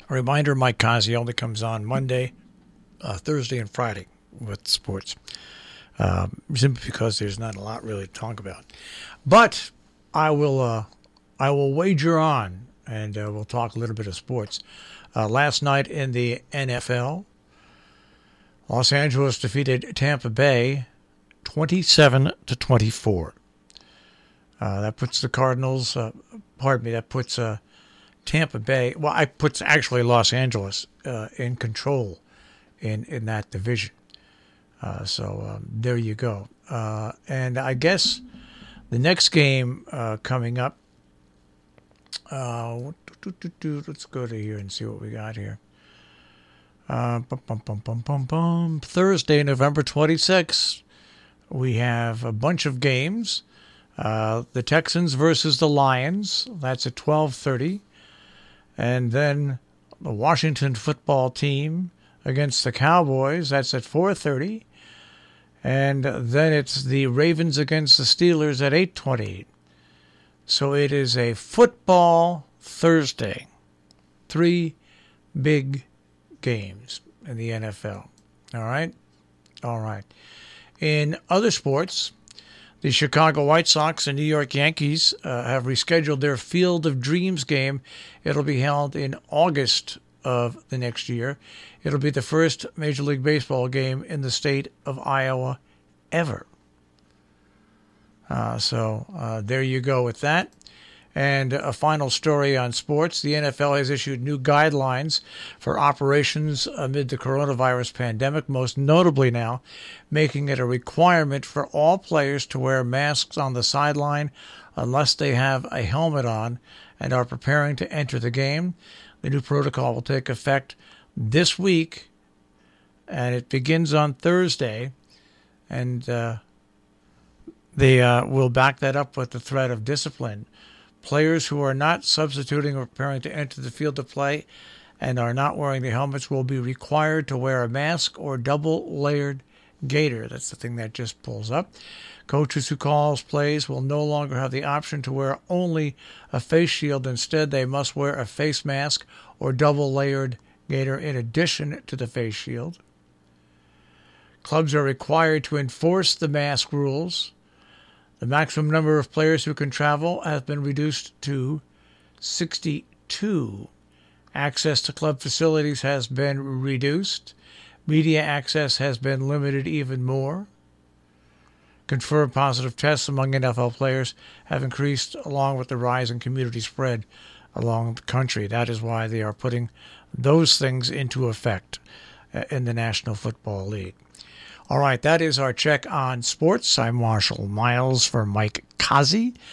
A reminder, Mike Kazi only comes on Monday, Thursday, and Friday with sports, simply because there's not a lot really to talk about. But I will wager on, and we'll talk a little bit of sports. Last night in the NFL, Los Angeles defeated Tampa Bay 27-24. That puts the Cardinals, that puts Tampa Bay, it puts actually Los Angeles in control in that division. So there you go. And I guess the next game coming up, let's go to here and see what we got here. Thursday, November 26th, we have a bunch of games. The Texans versus the Lions. That's at 12:30. And then the Washington football team against the Cowboys. That's at 4:30. And then it's the Ravens against the Steelers at 8:20. So it is a football Thursday. 3 big games in the NFL. All right? All right. In other sports, the Chicago White Sox and New York Yankees have rescheduled their Field of Dreams game. It'll be held in August of the next year. It'll be the first Major League Baseball game in the state of Iowa ever. So there you go with that. And a final story on sports. The NFL has issued new guidelines for operations amid the coronavirus pandemic, most notably now making it a requirement for all players to wear masks on the sideline unless they have a helmet on and are preparing to enter the game. The new protocol will take effect this week, and it begins on Thursday. And they will back that up with the threat of discipline. Players who are not substituting or preparing to enter the field of play and are not wearing the helmets will be required to wear a mask or double-layered gaiter. That's the thing that just pulls up. Coaches who call plays will no longer have the option to wear only a face shield. Instead, they must wear a face mask or double-layered gaiter in addition to the face shield. Clubs are required to enforce the mask rules. The maximum number of players who can travel has been reduced to 62. Access to club facilities has been reduced. Media access has been limited even more. Confirmed positive tests among NFL players have increased along with the rise in community spread along the country. That is why they are putting those things into effect in the National Football League. All right, that is our check on sports. I'm Marshall Miles for Mike Kazi.